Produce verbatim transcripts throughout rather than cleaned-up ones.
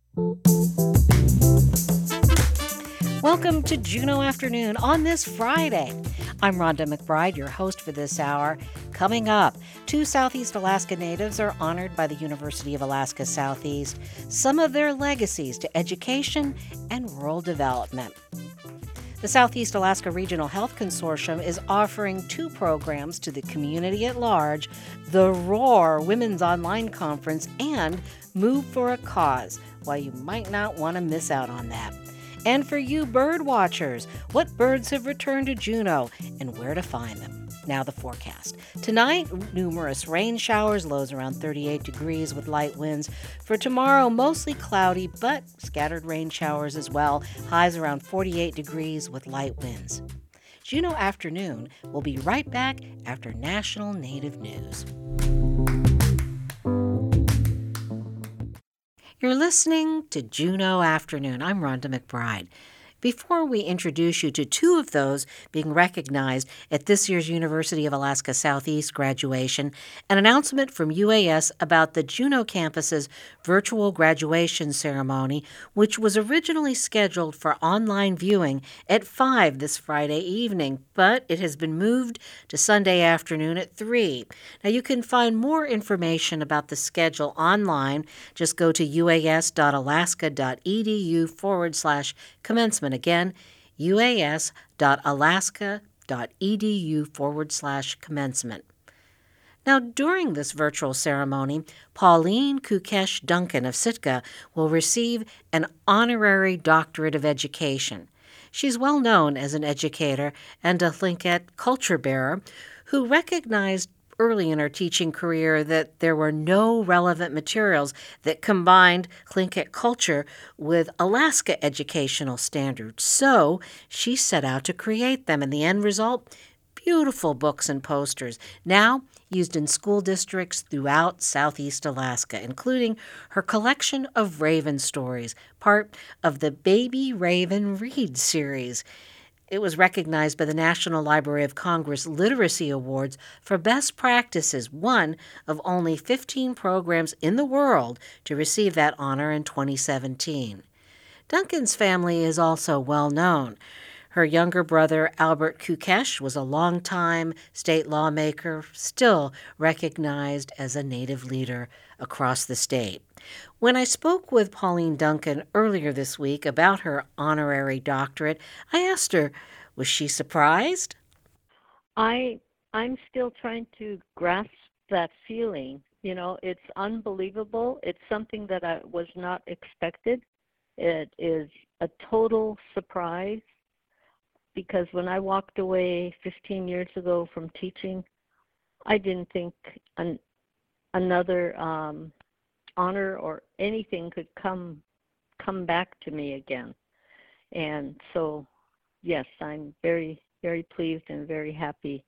Welcome to Juneau Afternoon on this Friday. I'm Rhonda McBride, your host for this hour. Coming up, two Southeast Alaska natives are honored by the University of Alaska Southeast, some of their legacies to education and rural development. The Southeast Alaska Regional Health Consortium is offering two programs to the community at large, the ROAR Women's Online Conference and Move for a Cause. Why you might not want to miss out on that. And for you bird watchers, what birds have returned to Juneau and where to find them. Now the forecast. Tonight, numerous rain showers, lows around thirty-eight degrees with light winds. For tomorrow, mostly cloudy, but scattered rain showers as well. Highs around forty-eight degrees with light winds. Juneau Afternoon will be right back after National Native News. You're listening to Juneau Afternoon. I'm Rhonda McBride. Before we introduce you to two of those being recognized at this year's University of Alaska Southeast graduation, an announcement from U A S about the Juneau campus's virtual graduation ceremony, which was originally scheduled for online viewing at five this Friday evening, but it has been moved to Sunday afternoon at three. Now, you can find more information about the schedule online. Just go to uas.alaska.edu forward slash commencement. Again, uas.alaska.edu forward slash commencement. Now, during this virtual ceremony, Pauline Kukesh Duncan of Sitka will receive an honorary doctorate of education. She's well known as an educator and a Tlingit culture bearer who recognized early in her teaching career that there were no relevant materials that combined Tlingit culture with Alaska educational standards. So she set out to create them, and the end result, beautiful books and posters, now used in school districts throughout Southeast Alaska, including her collection of Raven stories, part of the Baby Raven Read series. It was recognized by the National Library of Congress Literacy Awards for Best Practices, one of only fifteen programs in the world to receive that honor in twenty seventeen. Duncan's family is also well known. Her younger brother, Albert Kukesh, was a longtime state lawmaker, still recognized as a Native leader across the state. When I spoke with Pauline Duncan earlier this week about her honorary doctorate, I asked her, was she surprised? I I'm still trying to grasp that feeling. You know, it's unbelievable. It's something that I was not expected. It is a total surprise because when I walked away fifteen years ago from teaching, I didn't think an, another um, honor or anything could come come back to me again. And so, yes, I'm very, very pleased and very happy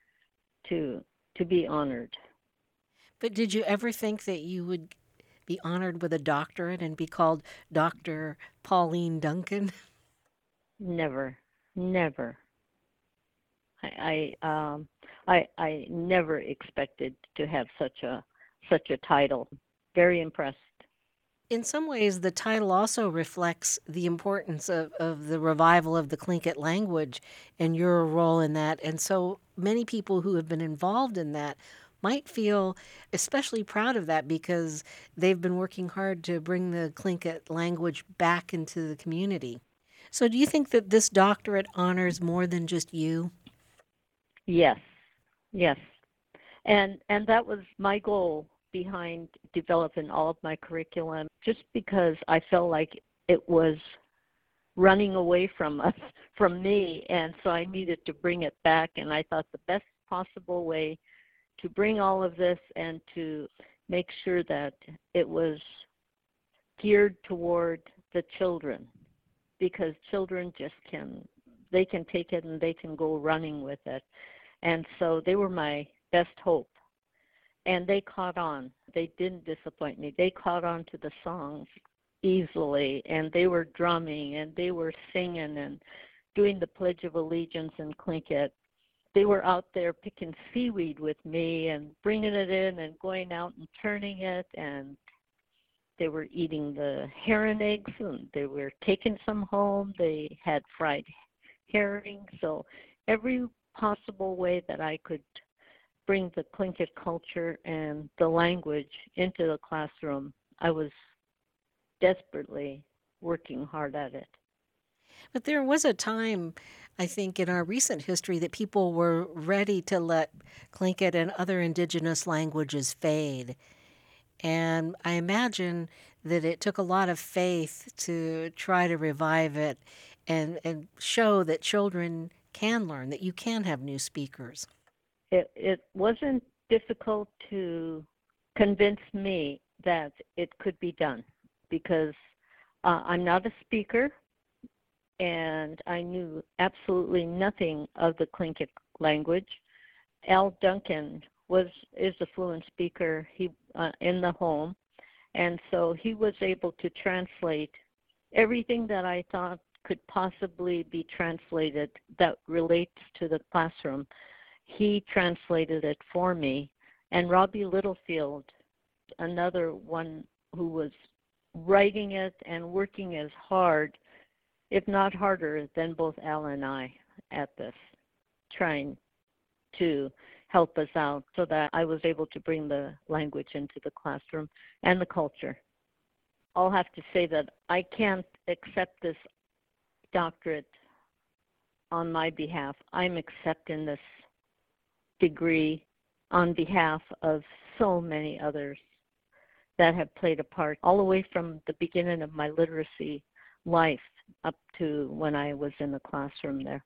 to to be honored. But did you ever think that you would be honored with a doctorate and be called Doctor Pauline Duncan? Never, never. I I um I I never expected to have such a such a title. Very impressed. In some ways, the title also reflects the importance of, of the revival of the Tlingit language and your role in that. And so many people who have been involved in that might feel especially proud of that because they've been working hard to bring the Tlingit language back into the community. So do you think that this doctorate honors more than just you? Yes, yes. And and that was my goal behind developing all of my curriculum, just because I felt like it was running away from us, from me, and so I needed to bring it back. And I thought the best possible way to bring all of this and to make sure that it was geared toward the children, because children just can, they can take it and they can go running with it. And so they were my best hope. And they caught on. They didn't disappoint me. They caught on to the songs easily, and they were drumming, and they were singing and doing the Pledge of Allegiance in Tlingit. They were out there picking seaweed with me and bringing it in and going out and turning it, and They were eating the heron eggs, and they were taking some home. They had fried herring. So every possible way that I could bring the Tlingit culture and the language into the classroom, I was desperately working hard at it. But there was a time, I think, in our recent history that people were ready to let Tlingit and other indigenous languages fade. And I imagine that it took a lot of faith to try to revive it and, and show that children can learn, that you can have new speakers. It, it wasn't difficult to convince me that it could be done because uh, I'm not a speaker, and I knew absolutely nothing of the Tlingit language. Al Duncan was is a fluent speaker he uh, in the home, and so he was able to translate everything that I thought could possibly be translated that relates to the classroom. He translated it for me, and Robbie Littlefield, another one who was writing it and working as hard, if not harder, than both Al and I at this, trying to help us out so that I was able to bring the language into the classroom and the culture. I'll have to say that I can't accept this doctorate on my behalf. I'm accepting this degree on behalf of so many others that have played a part all the way from the beginning of my literacy life up to when I was in the classroom there.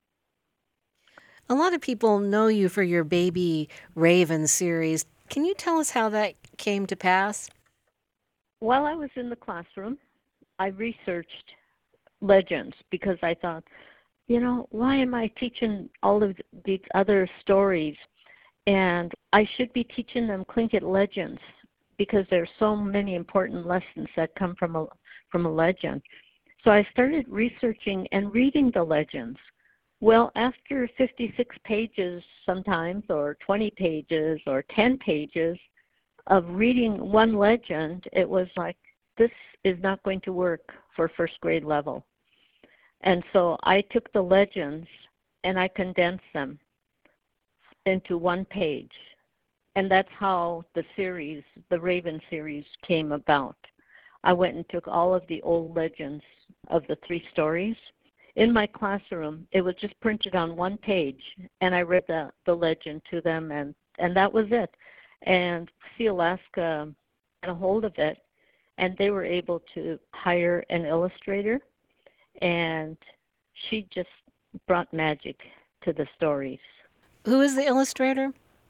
A lot of people know you for your Baby Raven series. Can you tell us how that came to pass? While I was in the classroom, I researched legends because I thought, you know, why am I teaching all of these other stories? And I should be teaching them Tlingit legends because there's so many important lessons that come from a from a legend. So I started researching and reading the legends. Well, after fifty-six pages sometimes, or twenty pages, or ten pages of reading one legend, it was like, this is not going to work for first grade level. And so I took the legends and I condensed them into one page. And that's how the series, the Raven series, came about. I went and took all of the old legends of the three stories. In my classroom, it was just printed on one page, and I read the, the legend to them, and, and that was it. And See Alaska got a hold of it, and they were able to hire an illustrator, and she just brought magic to the stories. Who is the illustrator?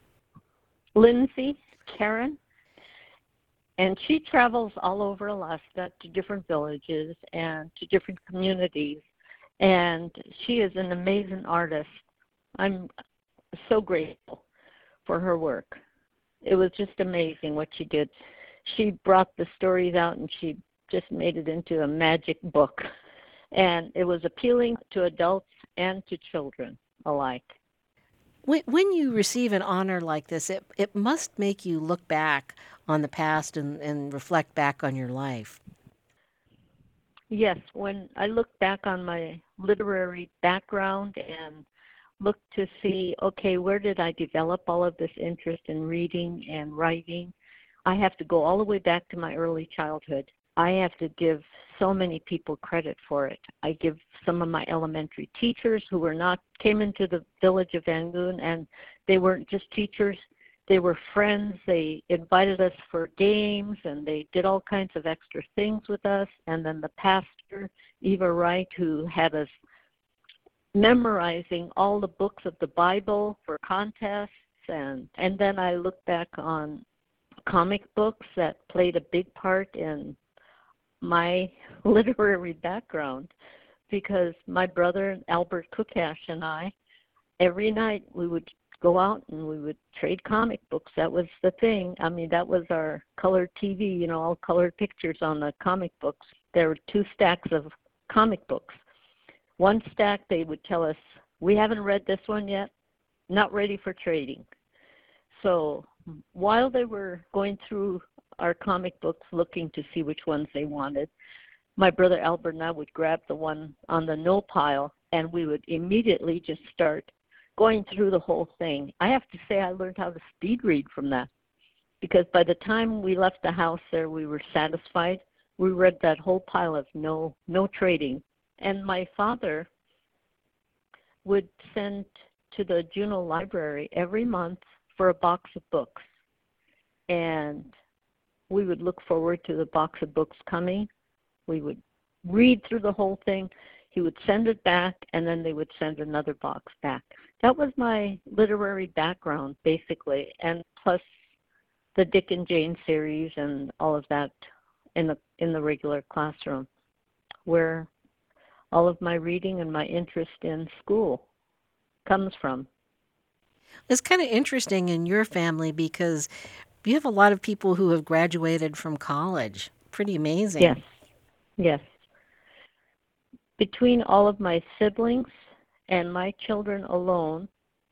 Lindsay Karen. And she travels all over Alaska to different villages and to different communities. And she is an amazing artist. I'm so grateful for her work. It was just amazing what she did. She brought the stories out and she just made it into a magic book. And it was appealing to adults and to children alike. When you receive an honor like this, it, it must make you look back on the past and, and reflect back on your life. Yes, when I look back on my literary background and look to see, okay, where did I develop all of this interest in reading and writing, I have to go all the way back to my early childhood. I have to give so many people credit for it. I give some of my elementary teachers who were not, came into the village of Angoon, and they weren't just teachers, they were friends. They invited us for games, and they did all kinds of extra things with us. And then the pastor, Eva Wright, who had us memorizing all the books of the Bible for contests. And, and then I look back on comic books that played a big part in my literary background, because my brother Albert Kukash and I, every night we would go out and we would trade comic books. That was the thing. I mean, that was our colored T V, you know, all colored pictures on the comic books. There were two stacks of comic books. One stack, they would tell us, we haven't read this one yet, not ready for trading. So while they were going through our comic books looking to see which ones they wanted. My brother Albert and I would grab the one on the no pile, and we would immediately just start going through the whole thing. I have to say I learned how to speed read from that, because by the time we left the house there, we were satisfied. We read that whole pile of no no trading. And my father would send to the Juneau Library every month for a box of books. And we would look forward to the box of books coming. We would read through the whole thing. He would send it back, and then they would send another box back. That was my literary background, basically, and plus the Dick and Jane series and all of that in the in the regular classroom, where all of my reading and my interest in school comes from. It's kind of interesting in your family because you have a lot of people who have graduated from college. Pretty amazing. Yes, yes. Between all of my siblings and my children alone,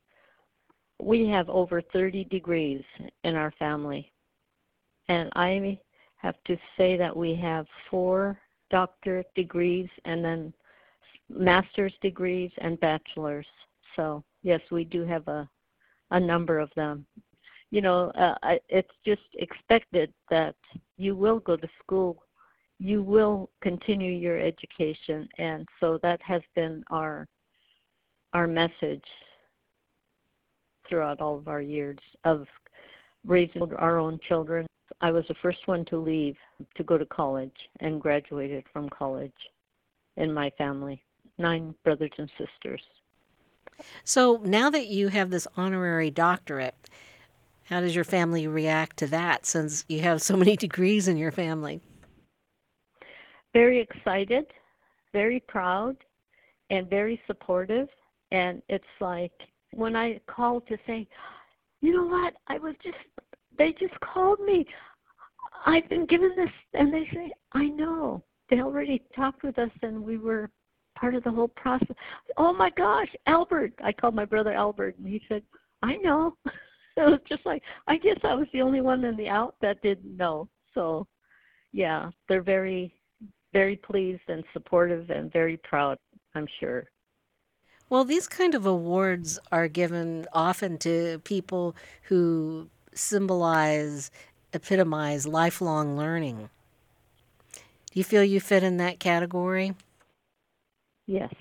we have over thirty degrees in our family. And I have to say that we have four doctorate degrees and then master's degrees and bachelor's. So, yes, we do have a, a number of them. You know, uh, I, it's just expected that you will go to school, you will continue your education, and so that has been our our message throughout all of our years of raising our own children. I was the first one to leave to go to college and graduated from college in my family, nine brothers and sisters. So now that you have this honorary doctorate, how does your family react to that since you have so many degrees in your family? Very excited, very proud, and very supportive. And it's like when I call to say, you know what, I was just, they just called me. I've been given this, and they say, I know. They already talked with us, and we were part of the whole process. Oh, my gosh, Albert. I called my brother Albert, and he said, I know. It was just like, I guess I was the only one in the out that didn't know. So, yeah, they're very, very pleased and supportive and very proud, I'm sure. Well, these kind of awards are given often to people who symbolize, epitomize lifelong learning. Do you feel you fit in that category? Yes,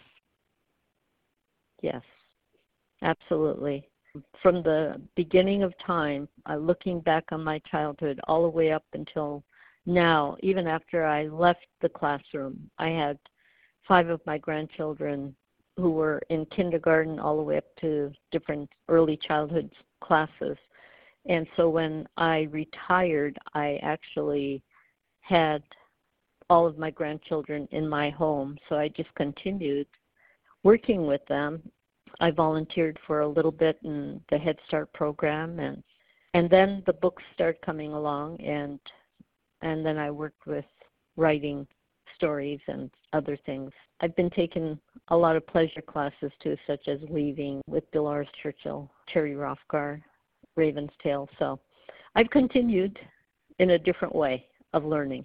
yes, absolutely. From the beginning of time, uh, looking back on my childhood all the way up until now, even after I left the classroom, I had five of my grandchildren who were in kindergarten all the way up to different early childhood classes. And so when I retired, I actually had all of my grandchildren in my home. So I just continued working with them. I volunteered for a little bit in the Head Start program, and and then the books started coming along, and and then I worked with writing stories and other things. I've been taking a lot of pleasure classes too, such as weaving with Dolores Churchill, Terry Rothgar, Raven's Tale. So I've continued in a different way of learning.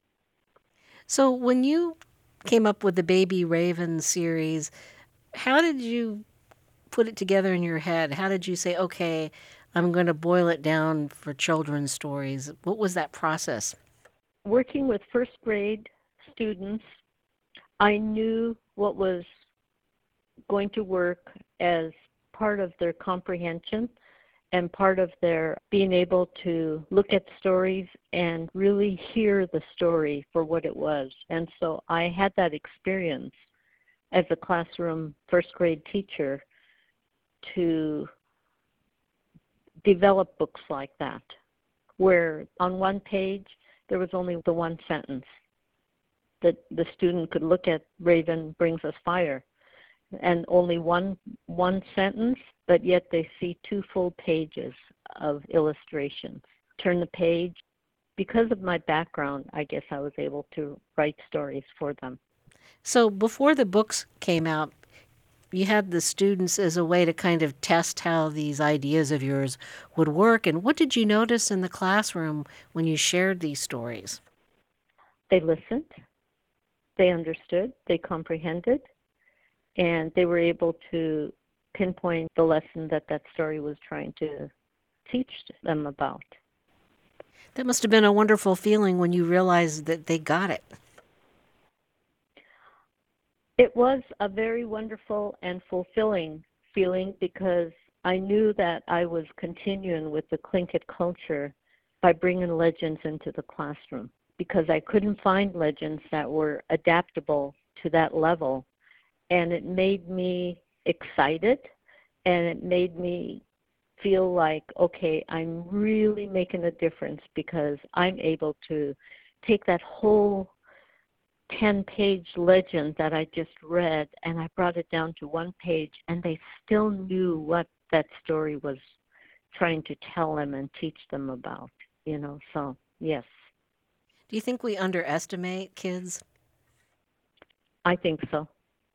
So when you came up with the Baby Raven series, how did you put it together in your head? How did you say, okay, I'm going to boil it down for children's stories? What was that process? Working with first grade students, I knew what was going to work as part of their comprehension and part of their being able to look at stories and really hear the story for what it was. And so I had that experience as a classroom first grade teacher to develop books like that, where on one page there was only the one sentence that the student could look at, Raven brings us fire, and only one one sentence, but yet they see two full pages of illustrations. Turn the page. Because of my background, I guess I was able to write stories for them. So before the books came out, you had the students as a way to kind of test how these ideas of yours would work. And what did you notice in the classroom when you shared these stories? They listened, they understood, they comprehended, and they were able to pinpoint the lesson that that story was trying to teach them about. That must have been a wonderful feeling when you realized that they got it. It was a very wonderful and fulfilling feeling because I knew that I was continuing with the Tlingit culture by bringing legends into the classroom, because I couldn't find legends that were adaptable to that level. And it made me excited, and it made me feel like, okay, I'm really making a difference because I'm able to take that whole ten-page legend that I just read, and I brought it down to one page, and they still knew what that story was trying to tell them and teach them about, you know, so yes. Do you think we underestimate kids? I think so.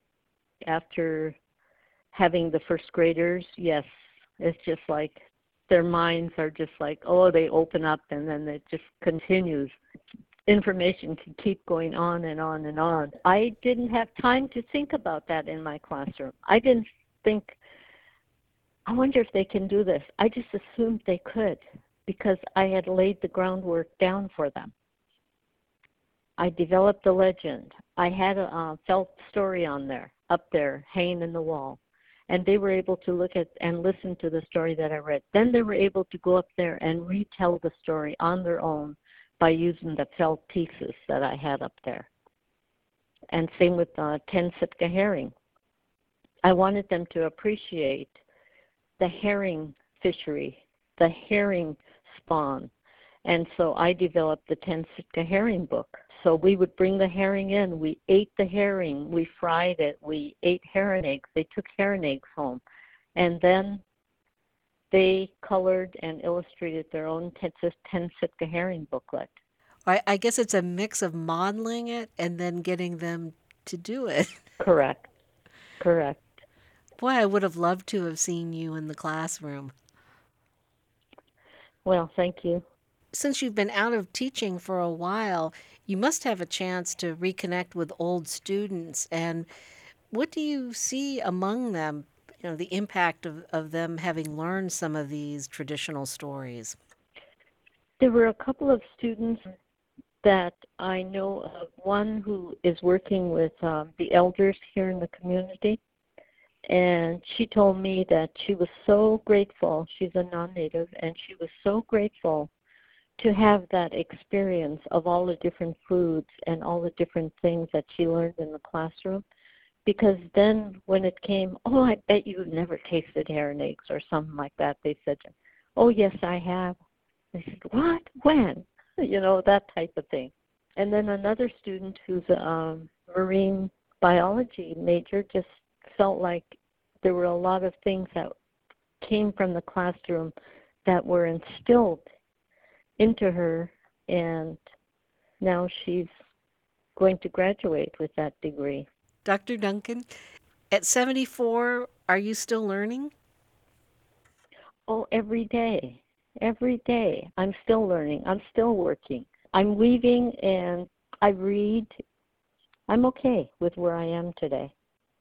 After having the first graders, yes, it's just like their minds are just like, oh, they open up and then it just continues. Information can keep going on and on and on. I didn't have time to think about that in my classroom. I didn't think, I wonder if they can do this. I just assumed they could because I had laid the groundwork down for them. I developed the legend. I had a uh, felt story on there, up there, hanging in the wall. And they were able to look at and listen to the story that I read. Then they were able to go up there and retell the story on their own by using the felt pieces that I had up there. And same with uh, ten Sitka herring. I wanted them to appreciate the herring fishery, the herring spawn. And so I developed the ten Sitka herring book. So we would bring the herring in. We ate the herring. We fried it. We ate herring eggs. They took herring eggs home. And then they colored and illustrated their own ten Sitka herring booklet. I, I guess it's a mix of modeling it and then getting them to do it. Correct. Correct. Boy, I would have loved to have seen you in the classroom. Well, thank you. Since you've been out of teaching for a while, you must have a chance to reconnect with old students. And what do you see among them, you know, the impact of, of them having learned some of these traditional stories? There were a couple of students that I know of, one who is working with um, the elders here in the community. And she told me that she was so grateful. She's a non-native, and she was so grateful to have that experience of all the different foods and all the different things that she learned in the classroom. Because then when it came, oh, I bet you've never tasted herring eggs or something like that, they said, oh, yes, I have. They said, what? When? You know, that type of thing. And then another student who's a um, marine biology major just felt like there were a lot of things that came from the classroom that were instilled into her, and now she's going to graduate with that degree. Doctor Duncan, at seventy-four, are you still learning? Oh, every day. Every day. I'm still learning. I'm still working. I'm weaving and I read. I'm okay with where I am today.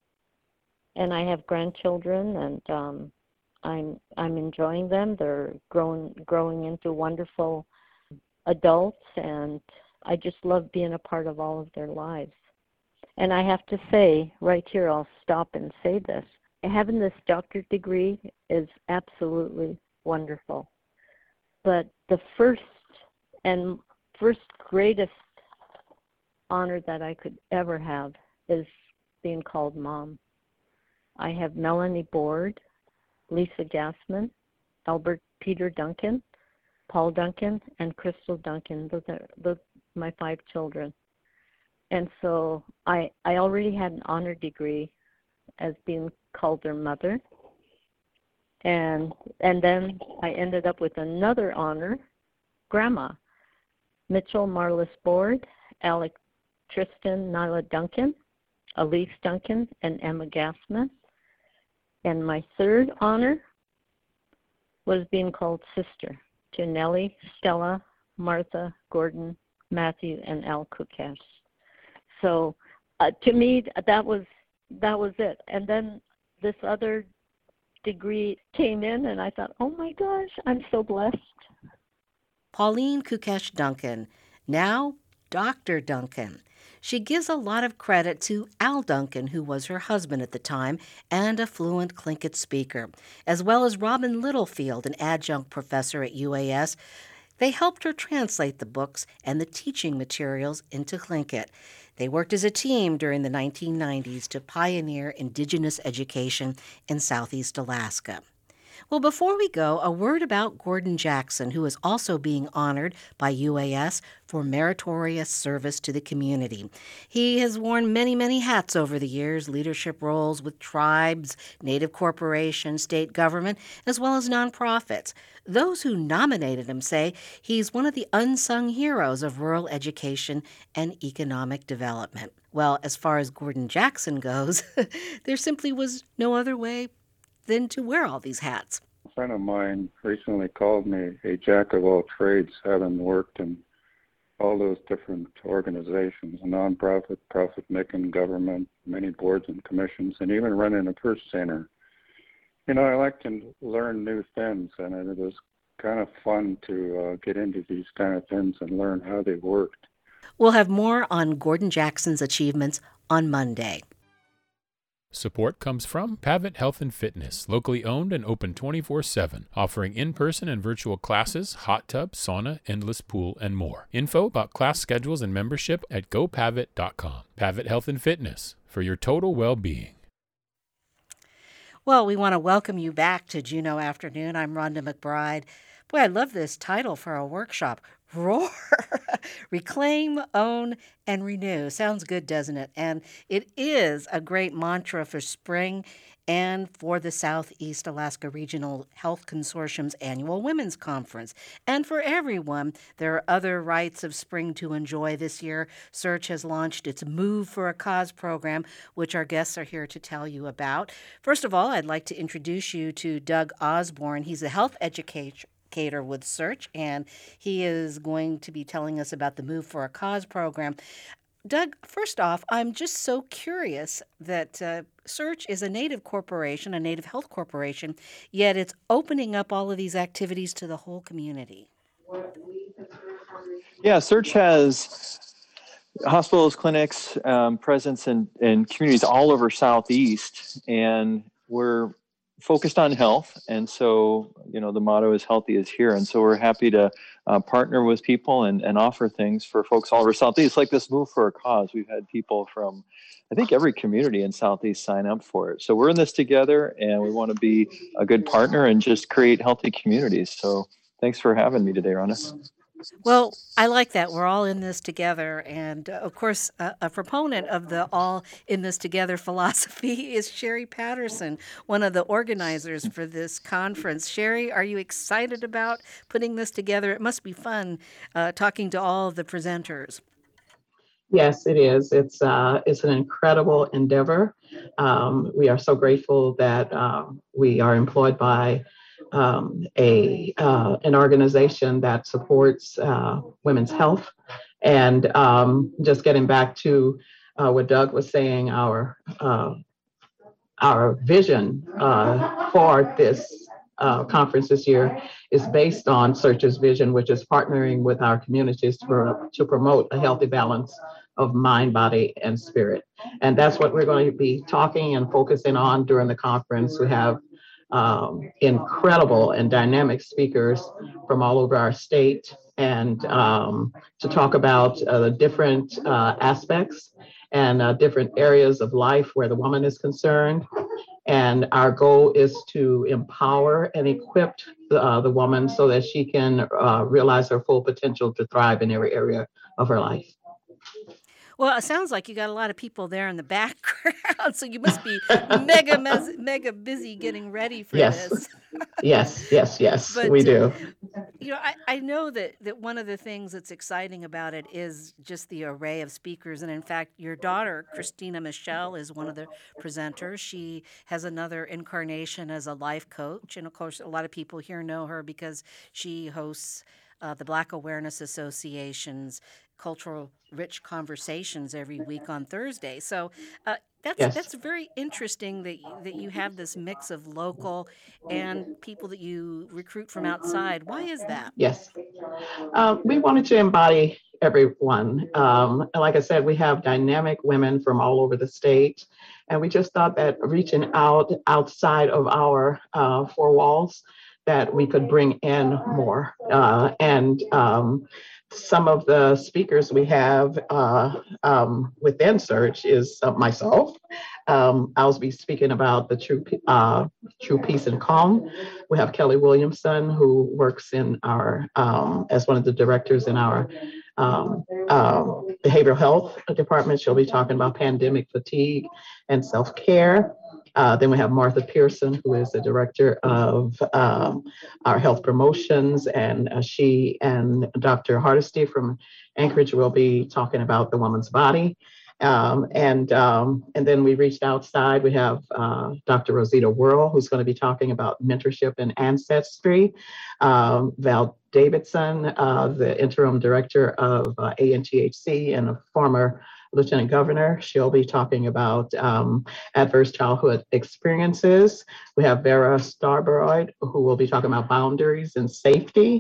And I have grandchildren, and um, I'm I'm enjoying them. They're growing growing into wonderful adults, and I just love being a part of all of their lives. And I have to say, right here, I'll stop and say this. Having this doctorate degree is absolutely wonderful. But the first and first greatest honor that I could ever have is being called mom. I have Melanie Board, Lisa Gassman, Albert Peter Duncan, Paul Duncan, and Crystal Duncan. Those are those my five children. And so I I already had an honor degree as being called their mother. And and then I ended up with another honor, grandma. Mitchell Marlis Board, Alec Tristan Nyla Duncan, Elise Duncan, and Emma Gassman. And my third honor was being called sister to Nellie, Stella, Martha, Gordon, Matthew, and Al Kukesh. So uh, to me, that was that was it. And then this other degree came in, and I thought, oh my gosh, I'm so blessed. Pauline Kukesh Duncan, now Doctor Duncan. She gives a lot of credit to Al Duncan, who was her husband at the time and a fluent Tlingit speaker, as well as Robin Littlefield, an adjunct professor at U A S. They helped her translate the books and the teaching materials into Tlingit. They worked as a team during the nineteen nineties to pioneer Indigenous education in Southeast Alaska. Well, before we go, a word about Gordon Jackson, who is also being honored by U A S for meritorious service to the community. He has worn many, many hats over the years, leadership roles with tribes, native corporations, state government, as well as nonprofits. Those who nominated him say he's one of the unsung heroes of rural education and economic development. Well, as far as Gordon Jackson goes, there simply was no other way than to wear all these hats. A friend of mine recently called me a jack of all trades, having worked in all those different organizations, nonprofit, profit-making, government, many boards and commissions, and even running a First Center. You know, I like to learn new things, and it was kind of fun to uh, get into these kind of things and learn how they worked. We'll have more on Gordon Jackson's achievements on Monday. Support comes from Pavitt Health and Fitness, locally owned and open twenty-four seven, offering in-person and virtual classes, hot tub, sauna, endless pool, and more. Info about class schedules and membership at go pavitt dot com. Pavitt Health and Fitness, for your total well-being. Well, we want to welcome you back to Juneau Afternoon. I'm Rhonda McBride. Boy, I love this title for a workshop. Roar, reclaim, own, and renew. Sounds good, doesn't it? And it is a great mantra for spring and for the Southeast Alaska Regional Health Consortium's annual Women's Conference. And for everyone, there are other rites of spring to enjoy this year. Search has launched its Move for a Cause program, which our guests are here to tell you about. First of all, I'd like to introduce you to Doug Osborne. He's a health educator with Search, and he is going to be telling us about the Move for a Cause program. Doug, first off, I'm just so curious that uh, Search is a Native corporation, a Native health corporation, yet it's opening up all of these activities to the whole community. Yeah, Search has hospitals, clinics, um, presence in, in communities all over Southeast, and we're focused on health. And so, you know, the motto is healthy is here. And so we're happy to uh, partner with people and, and offer things for folks all over Southeast, like this Move for a Cause. We've had people from, I think, every community in Southeast sign up for it. So we're in this together, and we want to be a good partner and just create healthy communities. So thanks for having me today, Rhonda. Well, I like that. We're all in this together. And, uh, of course, uh, a proponent of the all in this together philosophy is Sherry Patterson, one of the organizers for this conference. Sherry, are you excited about putting this together? It must be fun uh, talking to all of the presenters. Yes, it is. It's uh, it's an incredible endeavor. Um, we are so grateful that uh, we are employed by um, a uh, an organization that supports uh, women's health. And um, just getting back to uh, what Doug was saying, our uh, our vision uh, for this uh, conference this year is based on Search's vision, which is partnering with our communities to, to promote a healthy balance of mind, body, and spirit. And that's what we're going to be talking and focusing on during the conference. We have um, incredible and dynamic speakers from all over our state, and um, to talk about uh, the different uh, aspects and uh, different areas of life where the woman is concerned. And our goal is to empower and equip the, uh, the woman so that she can uh, realize her full potential to thrive in every area of her life. Well, it sounds like you got a lot of people there in the background, so you must be mega, mega busy getting ready for yes. this. yes, yes, yes, but, we do. You know, I, I know that, that one of the things that's exciting about it is just the array of speakers. And in fact, your daughter, Christina Michelle, is one of the presenters. She has another incarnation as a life coach. And of course, a lot of people here know her because she hosts uh, the Black Awareness Association's Cultural Rich Conversations every week on Thursday. So uh, that's Yes. that's very interesting that you, that you have this mix of local and people that you recruit from outside. Why is that? Yes. Um, we wanted to embody everyone. Um, and like I said, we have dynamic women from all over the state. And we just thought that reaching out outside of our uh, four walls, that we could bring in more. Uh, and um, some of the speakers we have uh, um, within Search is uh, myself. Um, I'll be speaking about the true, uh, true peace and calm. We have Kelly Williamson, who works in our um, as one of the directors in our um, um, behavioral health department. She'll be talking about pandemic fatigue and self-care. Uh, then we have Martha Pearson, who is the director of um, our health promotions, and uh, she and Doctor Hardesty from Anchorage will be talking about the woman's body. Um, and um, and then we reached outside. We have uh, Doctor Rosita Whirl, who's going to be talking about mentorship and ancestry. Um, Val Davidson, uh, the interim director of uh, A N T H C and a former lieutenant governor, she'll be talking about um, adverse childhood experiences. We have Vera Starborough, who will be talking about boundaries and safety.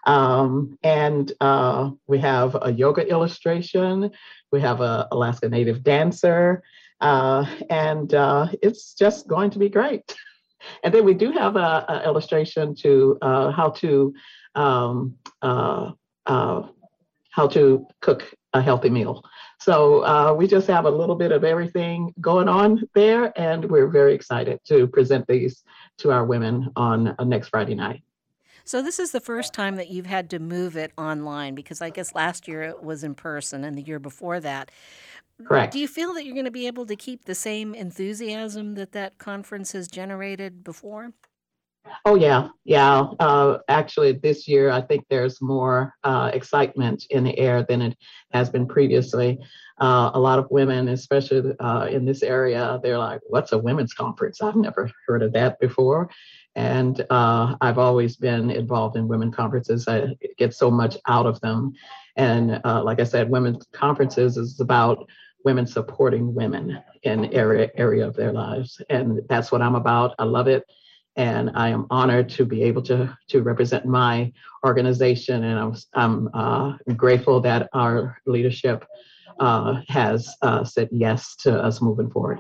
Um, and uh, we have a yoga illustration. We have a Alaska Native dancer, uh, and uh, it's just going to be great. And then we do have a, a illustration to uh, how to um, uh, uh, how to cook a healthy meal. So uh, we just have a little bit of everything going on there, and we're very excited to present these to our women on uh, next Friday night. So this is the first time that you've had to move it online, because I guess last year it was in person and the year before that. Correct. Do you feel that you're going to be able to keep the same enthusiasm that that conference has generated before? Oh, yeah. Yeah. Uh, actually, this year, I think there's more uh, excitement in the air than it has been previously. Uh, a lot of women, especially uh, in this area, they're like, what's a women's conference? I've never heard of that before. And uh, I've always been involved in women conferences. I get so much out of them. And uh, like I said, women's conferences is about women supporting women in area area of their lives. And that's what I'm about. I love it. And I am honored to be able to, to represent my organization. And I'm, I'm uh, grateful that our leadership uh, has uh, said yes to us moving forward.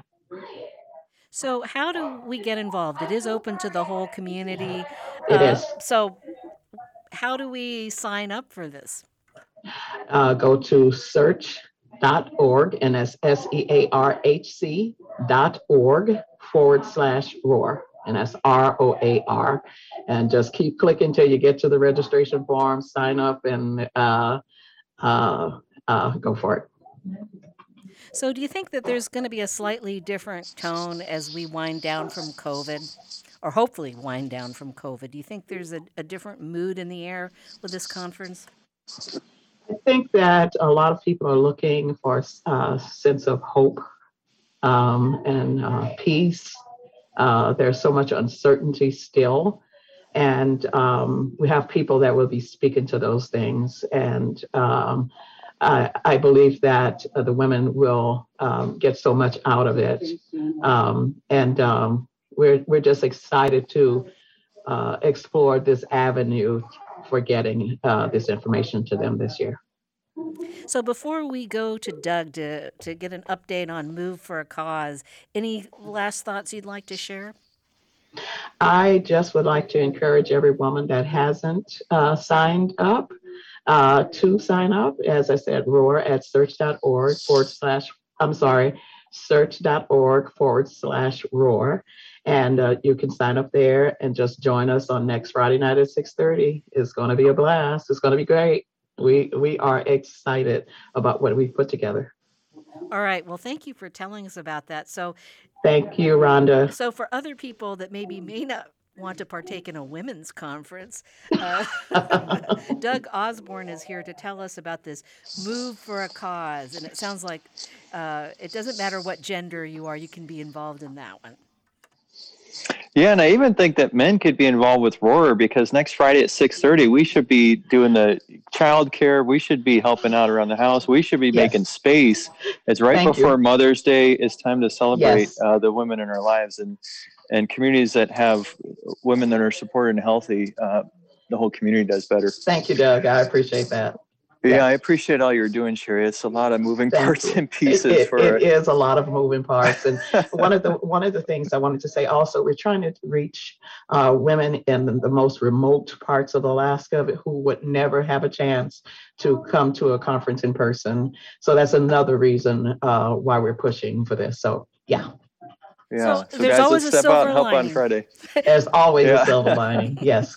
So how do we get involved? It is open to the whole community. It Uh, is. So how do we sign up for this? Uh, go to search dot org, and that's S E A R H C dot org forward slash roar. And that's R O A R. And just keep clicking till you get to the registration form, sign up, and uh, uh, uh, go for it. So do you think that there's going to be a slightly different tone as we wind down from COVID, or hopefully wind down from COVID? Do you think there's a, a different mood in the air with this conference? I think that a lot of people are looking for a sense of hope um, and uh, peace. Uh, there's so much uncertainty still. And um, we have people that will be speaking to those things. And um, I, I believe that uh, the women will um, get so much out of it. Um, and um, we're, we're just excited to uh, explore this avenue for getting uh, this information to them this year. So before we go to Doug to, to get an update on Move for a Cause, any last thoughts you'd like to share? I just would like to encourage every woman that hasn't uh, signed up uh, to sign up. As I said, roar at search.org forward slash, I'm sorry, search.org forward slash roar. And uh, you can sign up there and just join us on next Friday night at six thirty. It's going to be a blast. It's going to be great. We we are excited about what we've put together. All right. Well, thank you for telling us about that. So thank you, Rhonda. So for other people that maybe may not want to partake in a women's conference. Uh, Doug Osborne is here to tell us about this Move for a Cause. And it sounds like uh, it doesn't matter what gender you are, you can be involved in that one. Yeah, and I even think that men could be involved with Roar, because next Friday at six thirty, we should be doing the child care. We should be helping out around the house. We should be Yes. making space. It's right Thank before you. Mother's Day. It's time to celebrate Yes. uh, the women in our lives, and, and communities that have women that are supported and healthy. Uh, the whole community does better. Thank you, Doug. I appreciate that. Yeah, Yeah. I appreciate all you're doing, Sherry. It's a lot of moving Thank parts you. and pieces It, it, for it is a lot of moving parts, and one of the one of the things I wanted to say also, we're trying to reach uh, women in the, the most remote parts of Alaska who would never have a chance to come to a conference in person. So that's another reason uh, why we're pushing for this. So yeah, Yeah. So So, there's guys, always let's a step out silver and help on lining. Friday. there's always Yeah. a silver lining. Yes.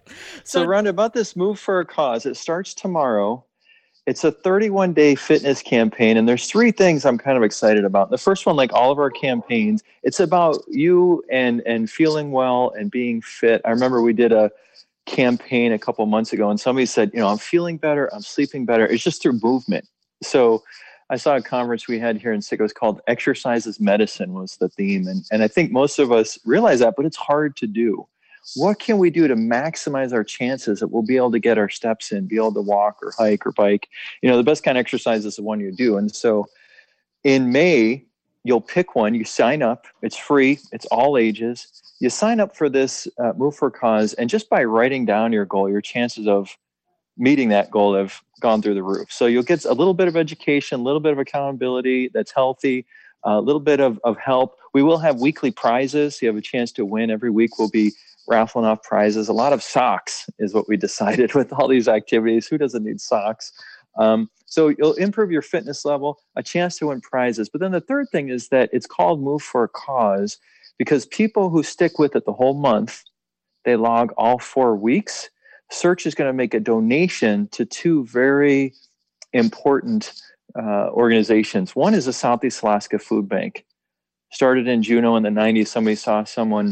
So, So- Rhonda, about this Move for a Cause, it starts tomorrow. It's a thirty-one day fitness campaign, and there's three things I'm kind of excited about. The first one, like all of our campaigns, it's about you and and feeling well and being fit. I remember we did a campaign a couple months ago, and somebody said, you know, I'm feeling better, I'm sleeping better. It's just through movement. So I saw a conference we had here in Sitka. It was called Exercise is Medicine was the theme. And, and I think most of us realize that, but it's hard to do. What can we do to maximize our chances that we'll be able to get our steps in, be able to walk or hike or bike? You know, the best kind of exercise is the one you do. And so in May, you'll pick one, you sign up, it's free, it's all ages. You sign up for this uh, Move for a Cause, and just by writing down your goal, your chances of meeting that goal have gone through the roof. So you'll get a little bit of education, a little bit of accountability that's healthy, a little bit of, of help. We will have weekly prizes. You have a chance to win. Every week we'll be raffling off prizes. A lot of socks is what we decided with all these activities. Who doesn't need socks? Um, so you'll improve your fitness level, a chance to win prizes. But then the third thing is that it's called Move for a Cause because people who stick with it the whole month, they log all four weeks. Search is going to make a donation to two very important uh, organizations. One is the Southeast Alaska Food Bank. Started in Juneau in the nineties. Somebody saw someone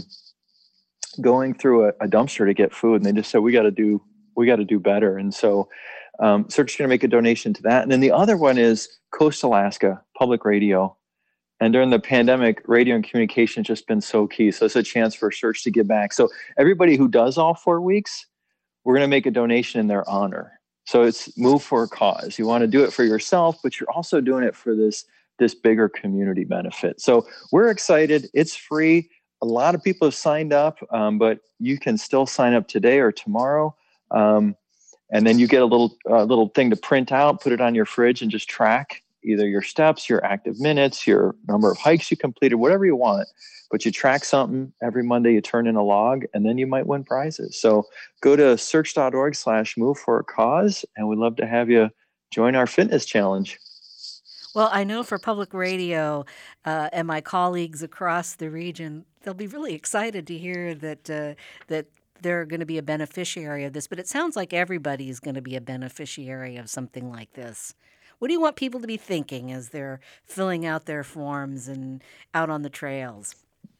going through a, a dumpster to get food, and they just said, "We got to do, we got to do better." And so, um, Search is going to make a donation to that. And then the other one is Coast Alaska Public Radio. And during the pandemic, radio and communication has just been so key. So it's a chance for Search to give back. So everybody who does all four weeks, we're going to make a donation in their honor. So it's Move for a Cause. You want to do it for yourself, but you're also doing it for this, this bigger community benefit. So we're excited. It's free. A lot of people have signed up, um, but you can still sign up today or tomorrow. Um, and then you get a little, uh, little thing to print out, put it on your fridge, and just track either your steps, your active minutes, your number of hikes you completed, whatever you want. But you track something every Monday, you turn in a log, and then you might win prizes. So go to search.org slash move for a cause, and we'd love to have you join our fitness challenge. Well, I know for public radio uh, and my colleagues across the region, they'll be really excited to hear that uh, that they're going to be a beneficiary of this. But it sounds like everybody is going to be a beneficiary of something like this. What do you want people to be thinking as they're filling out their forms and out on the trails?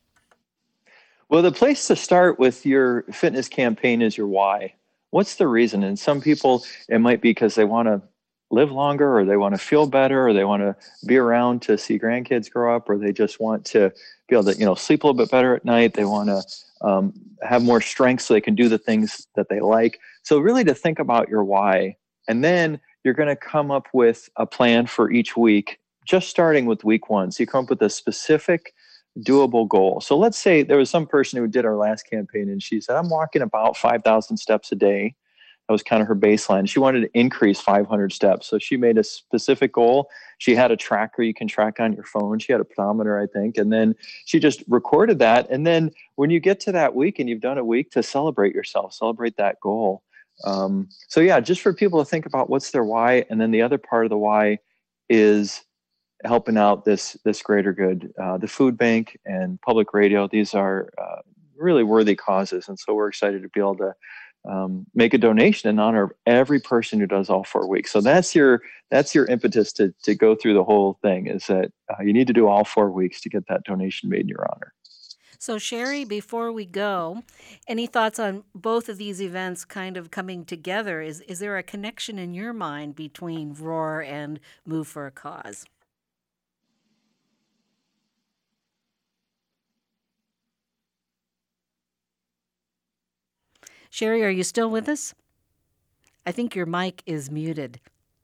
Well, the place to start with your fitness campaign is your why. What's the reason? And some people, it might be because they want to live longer, or they want to feel better, or they want to be around to see grandkids grow up, or they just want to be able to, you know, sleep a little bit better at night. They want to um, have more strength so they can do the things that they like. So really to think about your why. And then you're going to come up with a plan for each week, just starting with week one. So you come up with a specific, doable goal. So let's say there was some person who did our last campaign, and she said, I'm walking about five thousand steps a day. That was kind of her baseline. She wanted to increase five hundred steps. So she made a specific goal. She had a tracker you can track on your phone. She had a pedometer, I think. And then she just recorded that. And then when you get to that week and you've done a week, to celebrate yourself, celebrate that goal. Um, so yeah, just for people to think about what's their why. And then the other part of the why is helping out this, this greater good. Uh, the food bank and public radio, these are uh, really worthy causes. And so we're excited to be able to Um, make a donation in honor of every person who does all four weeks. So that's your that's your impetus to to go through the whole thing, is that uh, you need to do all four weeks to get that donation made in your honor. So, Sherry, before we go, any thoughts on both of these events kind of coming together? Is is there a connection in your mind between Roar and Move for a Cause? Sherry, are you still with us? I think your mic is muted.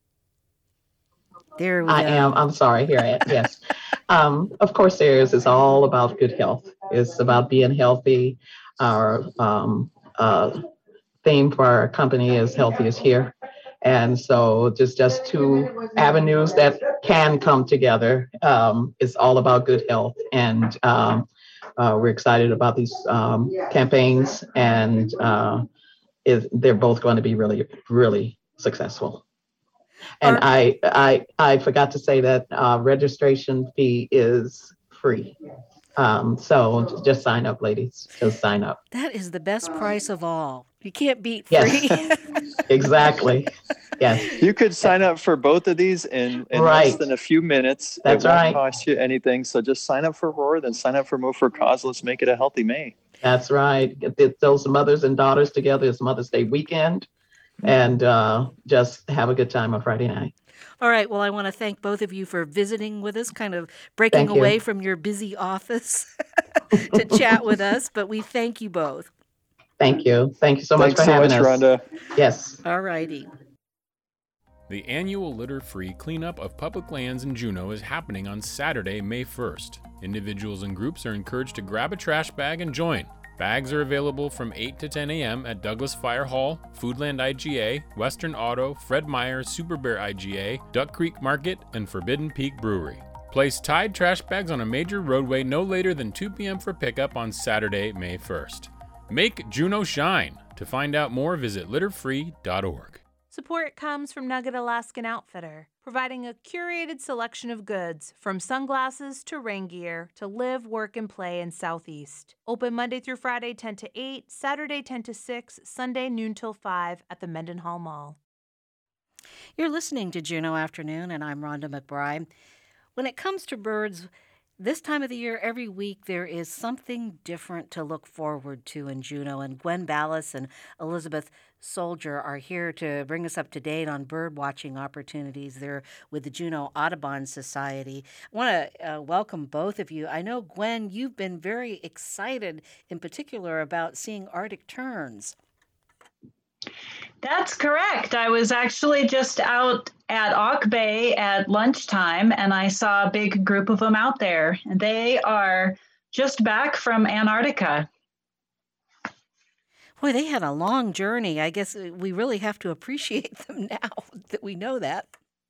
There we I go. am. I'm sorry. Here I am. Yes. Um, of course, there is. It's all about good health. It's about being healthy. Our um, uh, theme for our company is "Healthy is Here," and so just just two avenues that can come together. Um, it's all about good health, and um, uh, we're excited about these um, campaigns, and uh, is they're both going to be really, really successful. And Are- I, I, I forgot to say that uh, registration fee is free. Um, so just sign up, ladies. Just sign up. That is the best price of all. You can't beat Yes. free. Exactly. Yes. You could sign up for both of these in, in Right. less than a few minutes. That's it won't right. cost you anything. So just sign up for Roar, then sign up for Move for a Cause. Let's make it a healthy May. That's right. Get those mothers and daughters together. It's Mother's Day weekend, and uh, just have a good time on Friday night. All right. Well, I want to thank both of you for visiting with us, kind of breaking Thank you. away from your busy office to chat with us. But we thank you both. Thank you. Thank you so much Thanks for so having much, us. Rhonda. Yes. All righty. The annual litter-free cleanup of public lands in Juneau is happening on Saturday, May first. Individuals and groups are encouraged to grab a trash bag and join. Bags are available from eight to ten a.m. at Douglas Fire Hall, Foodland I G A, Western Auto, Fred Meyer, Super Bear I G A, Duck Creek Market, and Forbidden Peak Brewery. Place tied trash bags on a major roadway no later than two p.m. for pickup on Saturday, May first. Make Juneau shine! To find out more, visit litter free dot org. Support comes from Nugget Alaskan Outfitter, providing a curated selection of goods from sunglasses to rain gear to live, work, and play in Southeast. Open Monday through Friday ten to eight, Saturday ten to six, Sunday noon till five at the Mendenhall Mall. You're listening to Juneau Afternoon, and I'm Rhonda McBride. When it comes to birds, this time of the year, every week, there is something different to look forward to in Juneau, and Gwen Ballas and Elizabeth Soldier are here to bring us up to date on bird watching opportunities. They're with the Juneau Audubon Society. I want to uh, welcome both of you. I know, Gwen, you've been very excited in particular about seeing Arctic terns. That's correct. I was actually just out at Auk Bay at lunchtime, and I saw a big group of them out there. And they are just back from Antarctica. Boy, they had a long journey. I guess we really have to appreciate them now that we know that.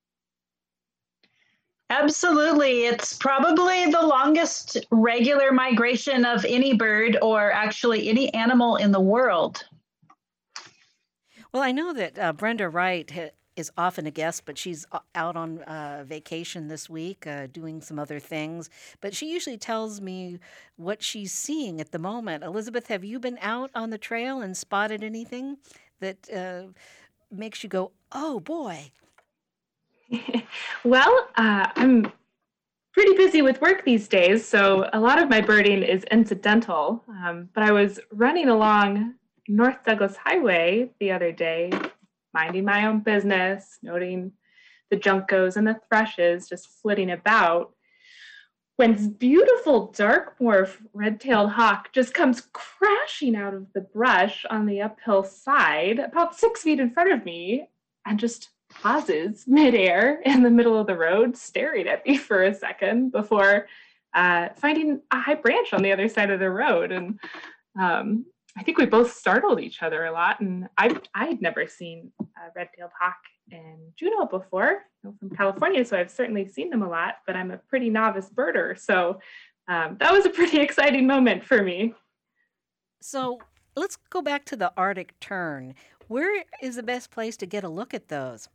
Absolutely. It's probably the longest regular migration of any bird or actually any animal in the world. Well, I know that uh, Brenda Wright ha- is often a guest, but she's out on uh, vacation this week uh, doing some other things. But she usually tells me what she's seeing at the moment. Elizabeth, have you been out on the trail and spotted anything that uh, makes you go, oh, boy? Well, uh, I'm pretty busy with work these days, so a lot of my birding is incidental. Um, but I was running along North Douglas Highway the other day, minding my own business, noting the juncos and the thrushes just flitting about, when this beautiful dark morph red-tailed hawk just comes crashing out of the brush on the uphill side, about six feet in front of me, and just pauses midair in the middle of the road, staring at me for a second before uh, finding a high branch on the other side of the road. And um, I think we both startled each other a lot, and I I had never seen a red-tailed hawk in Juneau before. I'm from California, so I've certainly seen them a lot, but I'm a pretty novice birder, so um, that was a pretty exciting moment for me. So let's go back to the Arctic tern. Where is the best place to get a look at those?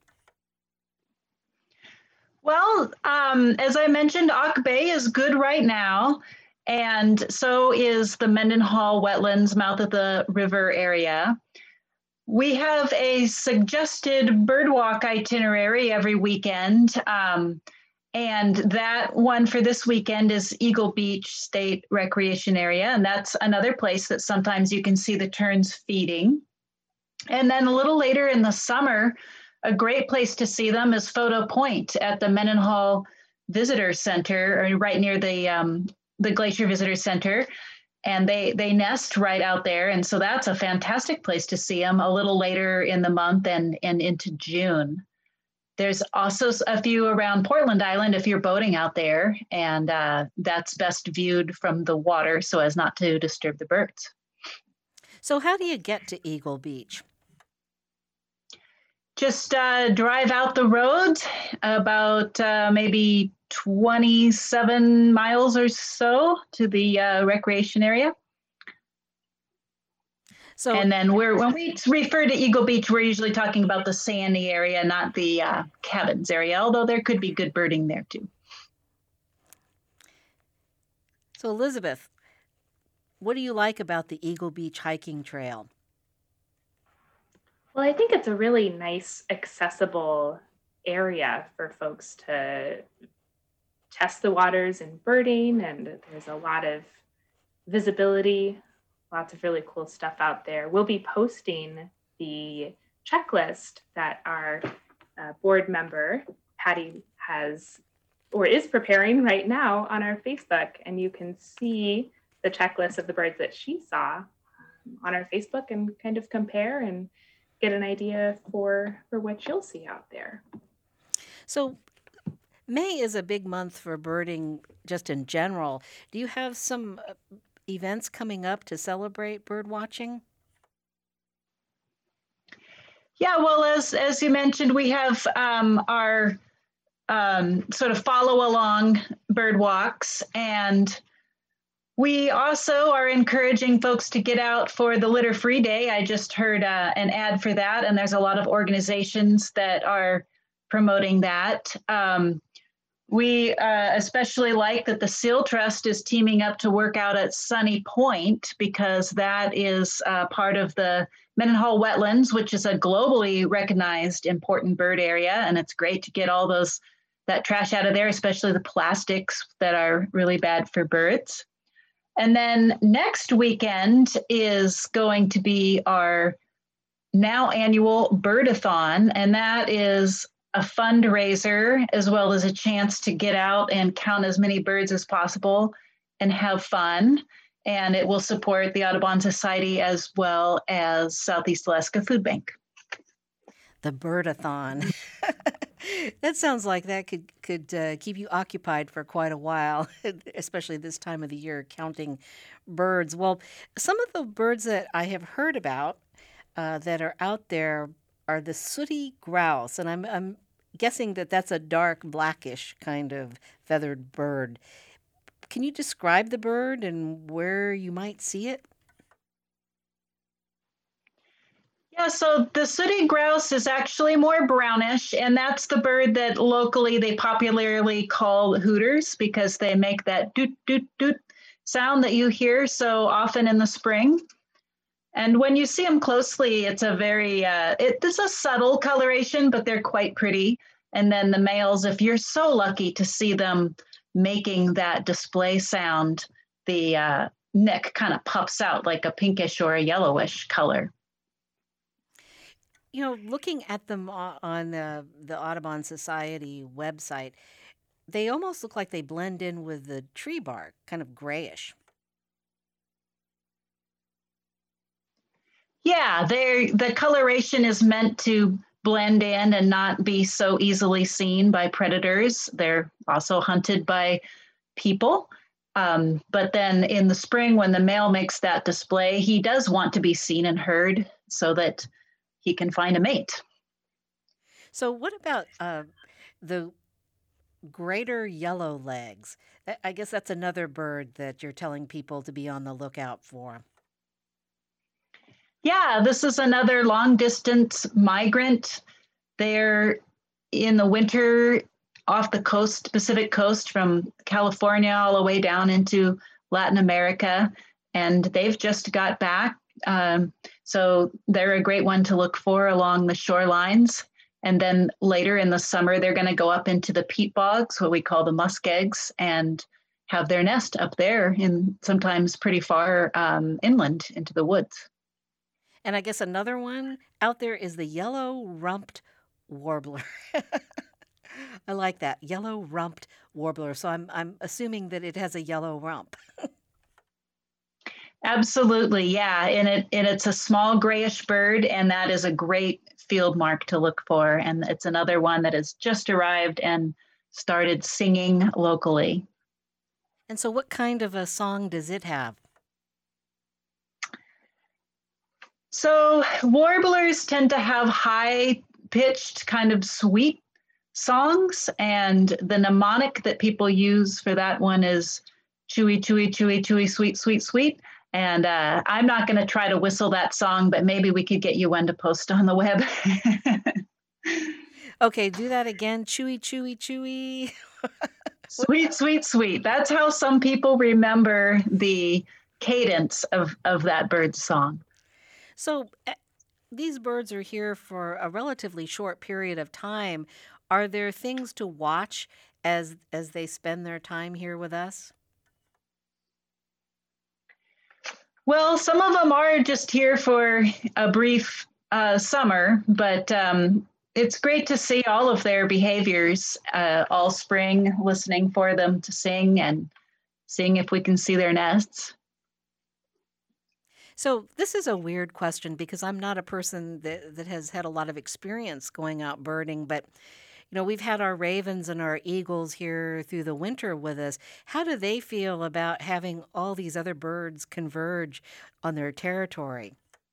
Well, um, as I mentioned, Auk Bay is good right now. And so is the Mendenhall wetlands, mouth of the river area. We have a suggested birdwalk itinerary every weekend. Um, And that one for this weekend is Eagle Beach State Recreation Area. And that's another place that sometimes you can see the terns feeding. And then a little later in the summer, a great place to see them is Photo Point at the Mendenhall Visitor Center, or right near the um, the Glacier Visitor Center. And they, they nest right out there. And so that's a fantastic place to see them a little later in the month and, and into June. There's also a few around Portland Island if you're boating out there, and uh, that's best viewed from the water so as not to disturb the birds. So how do you get to Eagle Beach? Just uh, drive out the road about uh, maybe twenty-seven miles or so to the uh, recreation area. So, and then we're when we refer to Eagle Beach, we're usually talking about the sandy area, not the uh, cabins area, although there could be good birding there too. So Elizabeth, what do you like about the Eagle Beach hiking trail? Well, I think it's a really nice, accessible area for folks to test the waters in birding, and there's a lot of visibility. Lots of really cool stuff out there. We'll be posting the checklist that our uh, board member, Patty, has or is preparing right now on our Facebook. And you can see the checklist of the birds that she saw um, on our Facebook and kind of compare and get an idea for, for what you'll see out there. So May is a big month for birding just in general. Do you have some Uh, events coming up to celebrate bird watching? Yeah, well, as as you mentioned, we have um, our um, sort of follow along bird walks, and we also are encouraging folks to get out for the Litter Free Day. I just heard uh, an ad for that, and there's a lot of organizations that are promoting that. Um, We uh, especially like that the Seal Trust is teaming up to work out at Sunny Point, because that is uh, part of the Mendenhall Wetlands, which is a globally recognized important bird area. And it's great to get all those that trash out of there, especially the plastics that are really bad for birds. And then next weekend is going to be our now annual Birdathon, and that is a fundraiser as well as a chance to get out and count as many birds as possible and have fun. And it will support the Audubon Society as well as Southeast Alaska Food Bank. The Birdathon. That sounds like that could, could uh, keep you occupied for quite a while, especially this time of the year, counting birds. Well, some of the birds that I have heard about uh, that are out there are the sooty grouse, and I'm, I'm guessing that that's a dark blackish kind of feathered bird. Can you describe the bird and where you might see it? Yeah, so the sooty grouse is actually more brownish, and that's the bird that locally they popularly call hooters because they make that doot, doot, doot sound that you hear so often in the spring. And when you see them closely, it's a very, uh, it, it's a subtle coloration, but they're quite pretty. And then the males, if you're so lucky to see them making that display sound, the uh, neck kind of puffs out like a pinkish or a yellowish color. You know, looking at them on the, the Audubon Society website, they almost look like they blend in with the tree bark, kind of grayish. Yeah, they the coloration is meant to blend in and not be so easily seen by predators. They're also hunted by people. Um, but then in the spring, when the male makes that display, he does want to be seen and heard so that he can find a mate. So what about uh, the greater yellow legs? I guess that's another bird that you're telling people to be on the lookout for. Yeah, this is another long distance migrant. They're in the winter off the coast, Pacific coast, from California all the way down into Latin America. And they've just got back. Um, so they're a great one to look for along the shorelines. And then later in the summer, they're going to go up into the peat bogs, what we call the muskegs, and have their nest up there, in sometimes pretty far um, inland into the woods. And I guess another one out there is the yellow-rumped warbler. I like that, yellow-rumped warbler. So I'm I'm assuming that it has a yellow rump. Absolutely, yeah. And it and it's a small grayish bird, and that is a great field mark to look for. And it's another one that has just arrived and started singing locally. And so what kind of a song does it have? So warblers tend to have high-pitched, kind of sweet songs, and the mnemonic that people use for that one is chewy, chewy, chewy, chewy, sweet, sweet, sweet. And uh, I'm not going to try to whistle that song, but maybe we could get you one to post on the web. Okay, do that again. Chewy, chewy, chewy. Sweet, sweet, sweet. That's how some people remember the cadence of, of that bird's song. So uh, these birds are here for a relatively short period of time. Are there things to watch as as they spend their time here with us? Well, some of them are just here for a brief uh, summer, but um, it's great to see all of their behaviors uh, all spring, listening for them to sing and seeing if we can see their nests. So this is a weird question because I'm not a person that, that has had a lot of experience going out birding, but you know, we've had our ravens and our eagles here through the winter with us. How do they feel about having all these other birds converge on their territory?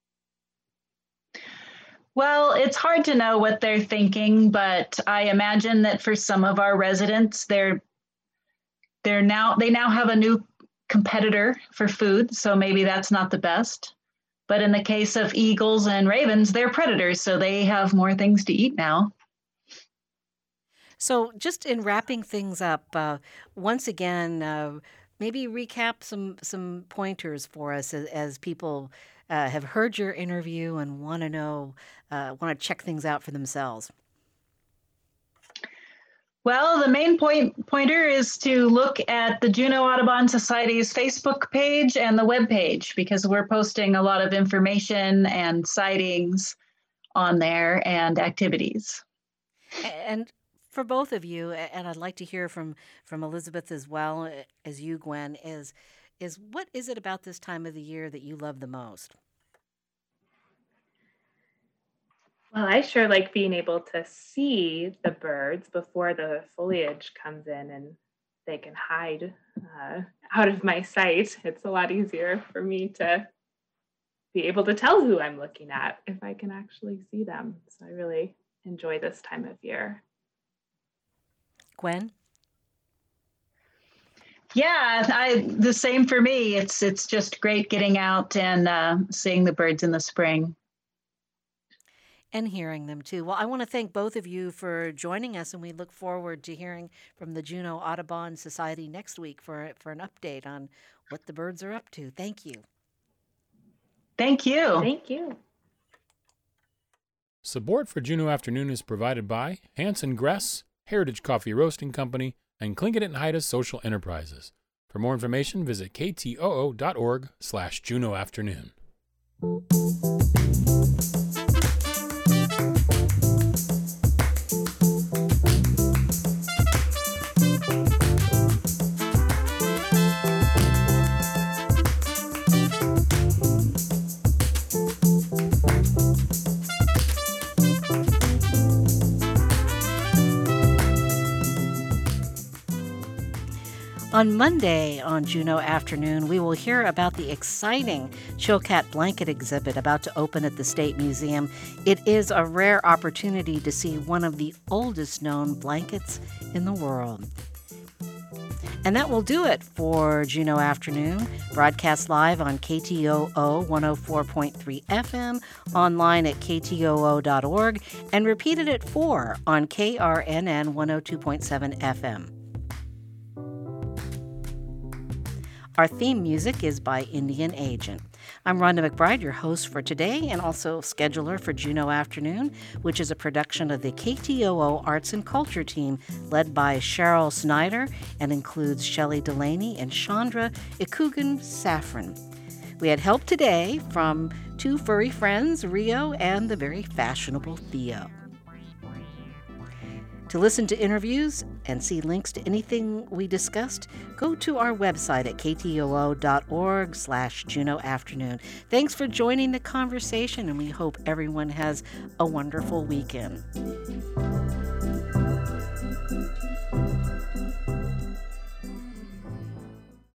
Well, it's hard to know what they're thinking, but I imagine that for some of our residents, they're they're now they now have a new competitor for food, so maybe that's not the best. But in the case of eagles and ravens, they're predators, so they have more things to eat now. So just in wrapping things up, uh, once again, uh, maybe recap some some pointers for us as, as people uh, have heard your interview and want to know, uh, want to check things out for themselves. Well, the main point pointer is to look at the Juneau Audubon Society's Facebook page and the webpage, because we're posting a lot of information and sightings on there and activities. And for both of you, and I'd like to hear from, from Elizabeth as well as you, Gwen, is, is what is it about this time of the year that you love the most? Well, I sure like being able to see the birds before the foliage comes in and they can hide uh, out of my sight. It's a lot easier for me to be able to tell who I'm looking at if I can actually see them. So I really enjoy this time of year. Gwen? Yeah, I, the same for me. It's it's just great getting out and uh, seeing the birds in the spring. And hearing them too. Well, I want to thank both of you for joining us, and we look forward to hearing from the Juneau Audubon Society next week for, for an update on what the birds are up to. Thank you. Thank you. Thank you. Support for Juneau Afternoon is provided by Hanson Gress, Heritage Coffee Roasting Company, and Tlingit and Haida Social Enterprises. For more information, visit ktoo.org slash Juneau Afternoon. On Monday on Juneau Afternoon, we will hear about the exciting Chilkat blanket exhibit about to open at the State Museum. It is a rare opportunity to see one of the oldest known blankets in the world. And that will do it for Juneau Afternoon, broadcast live on K T O O one oh four point three F M, online at K T O O dot org, and repeated at four on K R N N one oh two point seven F M. Our theme music is by Indian Agent. I'm Rhonda McBride, your host for today and also scheduler for Juneau Afternoon, which is a production of the K T O O Arts and Culture team led by Cheryl Snyder and includes Shelley Delaney and Chandra Ikugan Saffron. We had help today from two furry friends, Rio and the very fashionable Theo. To listen to interviews and see links to anything we discussed, go to our website at ktoo.org slash Juneau Afternoon. Thanks for joining the conversation, and we hope everyone has a wonderful weekend.